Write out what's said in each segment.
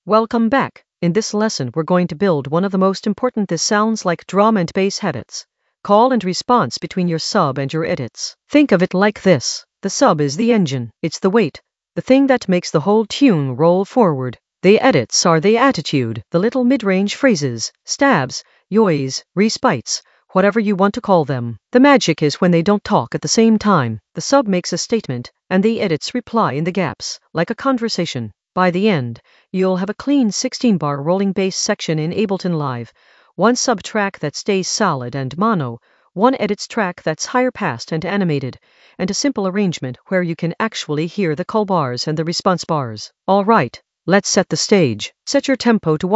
Welcome back. In this lesson, we're going to build one of the most important this sounds like drum and bass habits. Call and response between your sub and your edits. Think of it like this. The sub is the engine. It's the weight. The thing that makes the whole tune roll forward. The edits are the attitude, the little mid-range phrases, stabs, yoys, respites, whatever you want to call them. The magic is when they don't talk at the same time. The sub makes a statement, and the edits reply in the gaps, like a conversation. By the end, you'll have a clean 16-bar rolling bass section in Ableton Live, one sub track that stays solid and mono, one edits track that's higher passed and animated, and a simple arrangement where you can actually hear the call bars and the response bars. All right, let's set the stage. Set your tempo to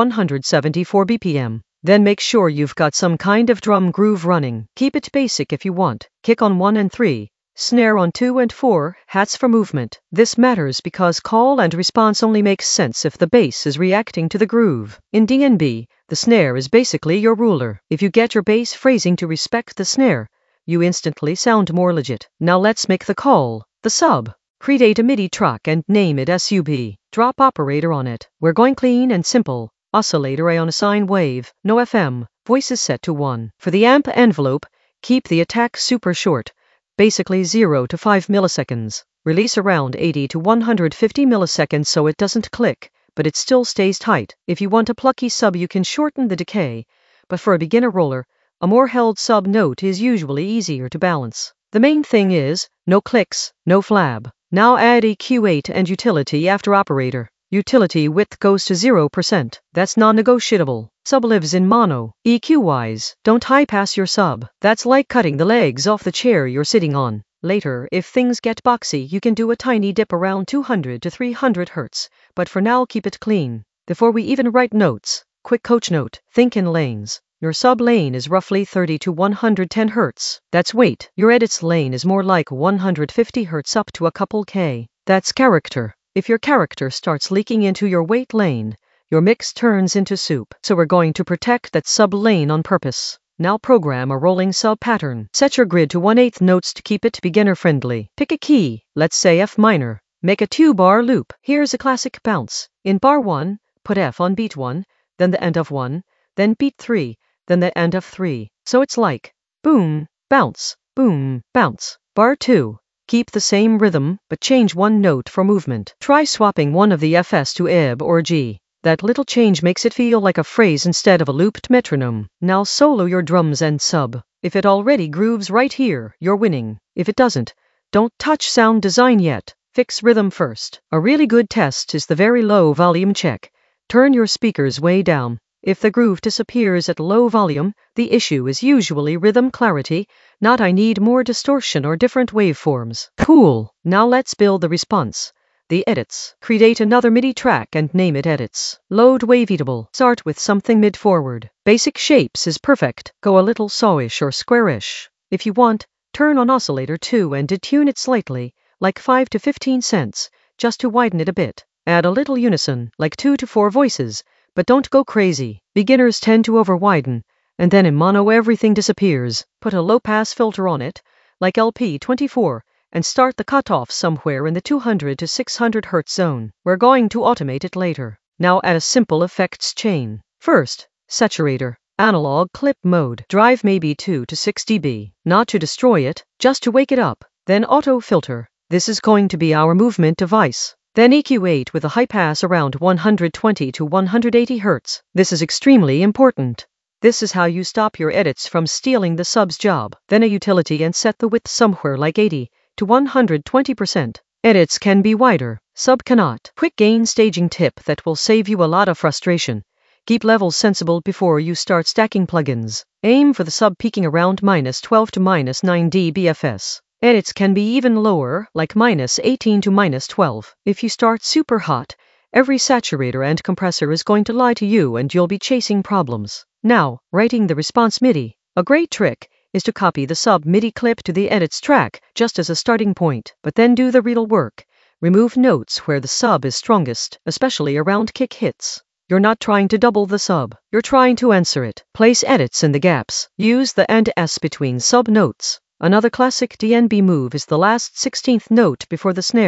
174 BPM. Then make sure you've got some kind of drum groove running. Keep it basic if you want. Kick on 1 and 3. Snare on 2 and 4, hats for movement. This matters because call and response only makes sense if the bass is reacting to the groove. In DnB, the snare is basically your ruler. If you get your bass phrasing to respect the snare, you instantly sound more legit. Now let's make the call. The sub. Create a MIDI track and name it SUB. Drop operator on it. We're going clean and simple. Oscillator on a sine wave, no FM. Voice is set to 1. For the amp envelope, keep the attack super short. Basically 0 to 5 milliseconds. Release around 80 to 150 milliseconds so it doesn't click, but it still stays tight. If you want a plucky sub you can shorten the decay, but for a beginner roller, a more held sub note is usually easier to balance. The main thing is, no clicks, no flab. Now add EQ8 and utility after operator. Utility width goes to 0%. That's non-negotiable. Sub lives in mono. EQ-wise, don't high-pass your sub. That's like cutting the legs off the chair you're sitting on. Later, if things get boxy, you can do a tiny dip around 200 to 300 Hz, but for now keep it clean. Before we even write notes, quick coach note, think in lanes. Your sub lane is roughly 30 to 110 Hz. That's weight. Your edits lane is more like 150 Hz up to a couple K. That's character. If your character starts leaking into your weight lane, your mix turns into soup. So we're going to protect that sub lane on purpose. Now program a rolling sub pattern. Set your grid to 1/8 notes to keep it beginner friendly. Pick a key, let's say F minor. Make a 2-bar loop. Here's a classic bounce. In bar 1, put F on beat 1, then the end of 1, then beat 3, then the end of 3. So it's like boom, bounce, boom, bounce. Bar 2. Keep the same rhythm, but change one note for movement. Try swapping one of the Fs to Eb or G. That little change makes it feel like a phrase instead of a looped metronome. Now solo your drums and sub. If it already grooves right here, you're winning. If it doesn't, don't touch sound design yet. Fix rhythm first. A really good test is the very low volume check. Turn your speakers way down. If the groove disappears at low volume, the issue is usually rhythm clarity, not I need more distortion or different waveforms. Cool. Now let's build the response. The edits. Create another MIDI track and name it edits. Load waveatable. Start with something mid-forward. Basic shapes is perfect. Go a little sawish or squarish. If you want, turn on oscillator 2 and detune it slightly, like 5 to 15 cents, just to widen it a bit. Add a little unison, like 2 to 4 voices. But don't go crazy. Beginners tend to over-widen, and then in mono everything disappears. Put a low-pass filter on it, like LP24, and start the cutoff somewhere in the 200 to 600 Hz zone. We're going to automate it later. Now add a simple effects chain. First, saturator, analog clip mode. Drive maybe 2 to 6 dB. Not to destroy it, just to wake it up. Then auto filter. This is going to be our movement device. Then EQ8 with a high pass around 120 to 180 Hz. This is extremely important. This is how you stop your edits from stealing the sub's job. Then a utility and set the width somewhere like 80 to 120%. Edits can be wider, sub cannot. Quick gain staging tip that will save you a lot of frustration. Keep levels sensible before you start stacking plugins. Aim for the sub peaking around -12 to -9 dBFS. Edits can be even lower, like -18 to -12. If you start super hot, every saturator and compressor is going to lie to you and you'll be chasing problems. Now, writing the response MIDI. A great trick is to copy the sub MIDI clip to the edits track just as a starting point, but then do the real work. Remove notes where the sub is strongest, especially around kick hits. You're not trying to double the sub, you're trying to answer it. Place edits in the gaps. Use the and S between sub notes. Another classic DnB move is the last 16th note before the snare,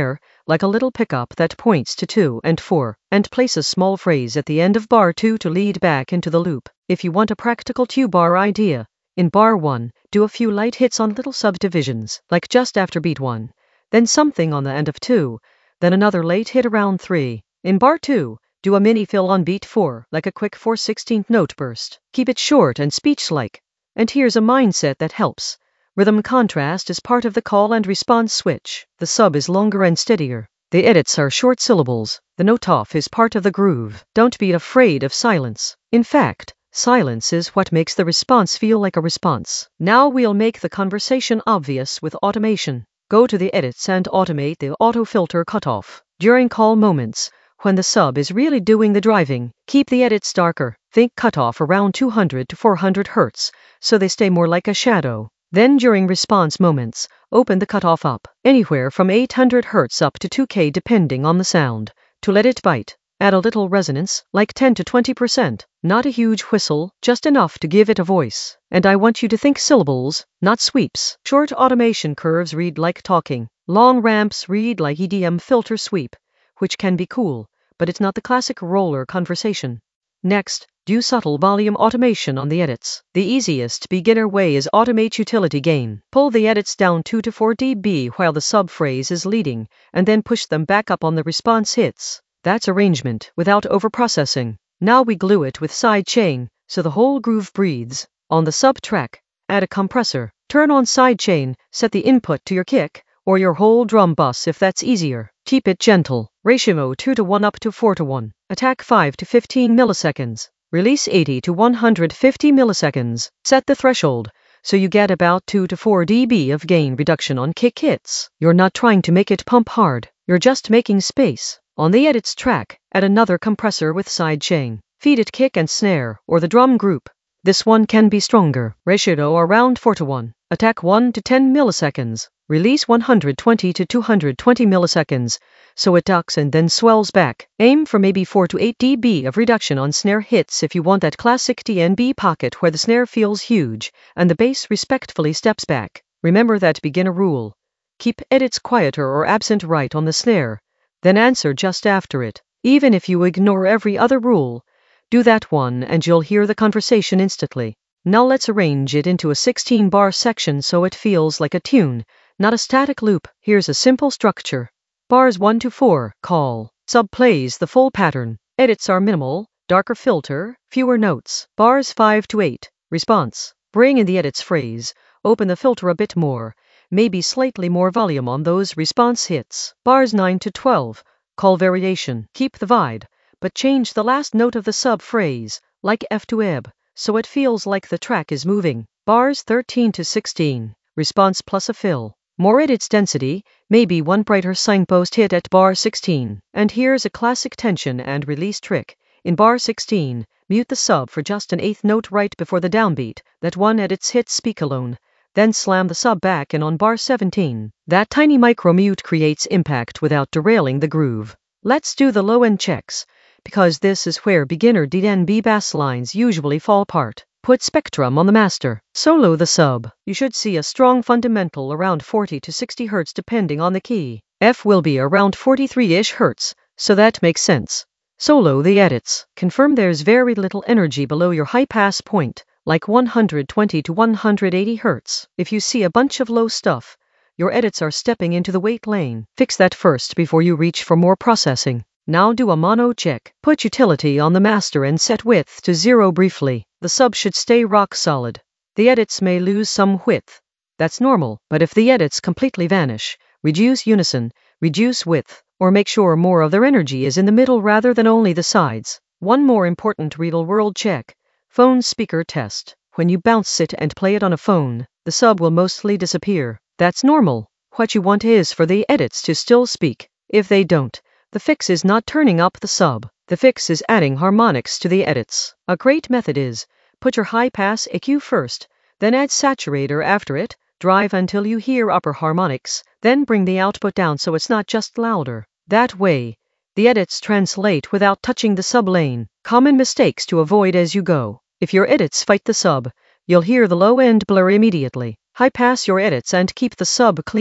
like a little pickup that points to 2 and 4, and place a small phrase at the end of bar 2 to lead back into the loop. If you want a practical 2-bar idea, in bar 1, do a few light hits on little subdivisions, like just after beat 1, then something on the end of 2, then another late hit around 3. In bar 2, do a mini fill on beat 4, like a quick 4/16 note burst. Keep it short and speech-like. And here's a mindset that helps. Rhythm contrast is part of the call and response switch. The sub is longer and steadier. The edits are short syllables. The note off is part of the groove. Don't be afraid of silence. In fact, silence is what makes the response feel like a response. Now we'll make the conversation obvious with automation. Go to the edits and automate the auto-filter cutoff. During call moments, when the sub is really doing the driving, keep the edits darker. Think cutoff around 200 to 400 Hz, so they stay more like a shadow. Then during response moments, open the cutoff up, anywhere from 800 Hz up to 2K depending on the sound. To let it bite, add a little resonance, like 10 to 20%. Not a huge whistle, just enough to give it a voice. And I want you to think syllables, not sweeps. Short automation curves read like talking. Long ramps read like EDM filter sweep, which can be cool, but it's not the classic roller conversation. Next, do subtle volume automation on the edits. The easiest beginner way is automate utility gain. Pull the edits down 2 to 4 dB while the subphrase is leading, and then push them back up on the response hits. That's arrangement without overprocessing. Now we glue it with sidechain, so the whole groove breathes. On the sub track, add a compressor. Turn on sidechain, set the input to your kick, or your whole drum bus if that's easier. Keep it gentle. Ratio 2 to 1 up to 4 to 1. Attack 5 to 15 milliseconds. Release 80 to 150 milliseconds. Set the threshold, so you get about 2 to 4 dB of gain reduction on kick hits. You're not trying to make it pump hard, you're just making space. On the edits track, add another compressor with sidechain. Feed it kick and snare, or the drum group. This one can be stronger. Ratio around 4 to 1. Attack 1 to 10 milliseconds. Release 120 to 220 milliseconds, so it ducks and then swells back. Aim for maybe 4 to 8 dB of reduction on snare hits if you want that classic DNB pocket where the snare feels huge, and the bass respectfully steps back. Remember that beginner rule. Keep edits quieter or absent right on the snare, then answer just after it. Even if you ignore every other rule, do that one and you'll hear the conversation instantly. Now let's arrange it into a 16-bar section so it feels like a tune, not a static loop. Here's a simple structure. Bars 1 to 4, call. Sub plays the full pattern. Edits are minimal, darker filter, fewer notes. Bars 5 to 8, response. Bring in the edits phrase, open the filter a bit more, maybe slightly more volume on those response hits. Bars 9 to 12, call variation. Keep the vibe, but change the last note of the sub phrase, like F to ebb, so it feels like the track is moving. Bars 13 to 16, response plus a fill. More edits density, maybe one brighter signpost hit at bar 16. And here's a classic tension and release trick. In bar 16, mute the sub for just an eighth note right before the downbeat, that one edits hit speak alone. Then slam the sub back in on bar 17. That tiny micro mute creates impact without derailing the groove. Let's do the low end checks, because this is where beginner DNB bass lines usually fall apart. Put Spectrum on the master. Solo the sub. You should see a strong fundamental around 40 to 60 Hz depending on the key. F will be around 43-ish Hz, so that makes sense. Solo the edits. Confirm there's very little energy below your high pass point, like 120 to 180 Hz. If you see a bunch of low stuff, your edits are stepping into the weight lane. Fix that first before you reach for more processing. Now do a mono check. Put utility on the master and set width to 0 briefly. The sub should stay rock solid. The edits may lose some width. That's normal, but if the edits completely vanish, reduce unison, reduce width, or make sure more of their energy is in the middle rather than only the sides. One more important real-world check. Phone speaker test. When you bounce it and play it on a phone, the sub will mostly disappear. That's normal. What you want is for the edits to still speak. If they don't, the fix is not turning up the sub. The fix is adding harmonics to the edits. A great method is, put your high-pass EQ first, then add saturator after it, drive until you hear upper harmonics, then bring the output down so it's not just louder. That way, the edits translate without touching the sub lane. Common mistakes to avoid as you go. If your edits fight the sub, you'll hear the low end blur immediately. High-pass your edits and keep the sub clean.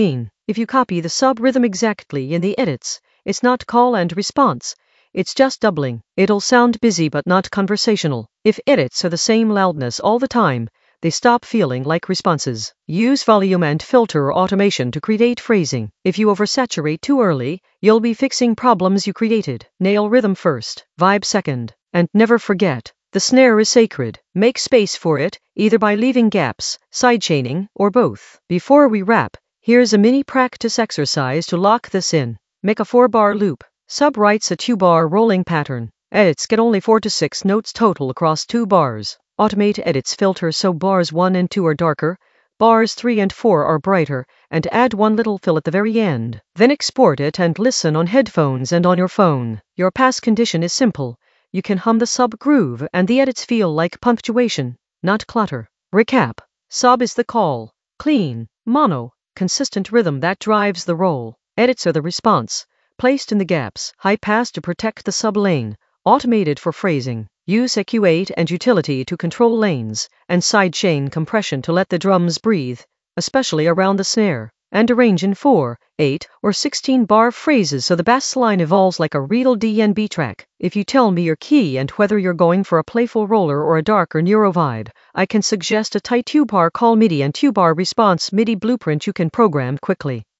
If you copy the sub rhythm exactly in the edits, it's not call and response. It's just doubling. It'll sound busy but not conversational. If edits are the same loudness all the time, they stop feeling like responses. Use volume and filter automation to create phrasing. If you oversaturate too early, you'll be fixing problems you created. Nail rhythm first, vibe second, and never forget, the snare is sacred. Make space for it, either by leaving gaps, sidechaining, or both. Before we wrap, here's a mini practice exercise to lock this in. Make a 4-bar loop. Sub writes a 2-bar rolling pattern. Edits get only 4 to 6 notes total across 2 bars. Automate edits filter so bars 1 and 2 are darker, bars 3 and 4 are brighter, and add one little fill at the very end. Then export it and listen on headphones and on your phone. Your pass condition is simple. You can hum the sub groove and the edits feel like punctuation, not clutter. Recap. Sub is the call. Clean, mono, consistent rhythm that drives the roll. Edits are the response, placed in the gaps. High pass to protect the sub lane. Automated for phrasing. Use EQ8 and utility to control lanes, and sidechain compression to let the drums breathe, especially around the snare. And arrange in 4, 8, or 16-bar phrases so the bass line evolves like a real DNB track. If you tell me your key and whether you're going for a playful roller or a darker neuro vibe, I can suggest a tight 2-bar call MIDI and 2-bar response MIDI blueprint you can program quickly.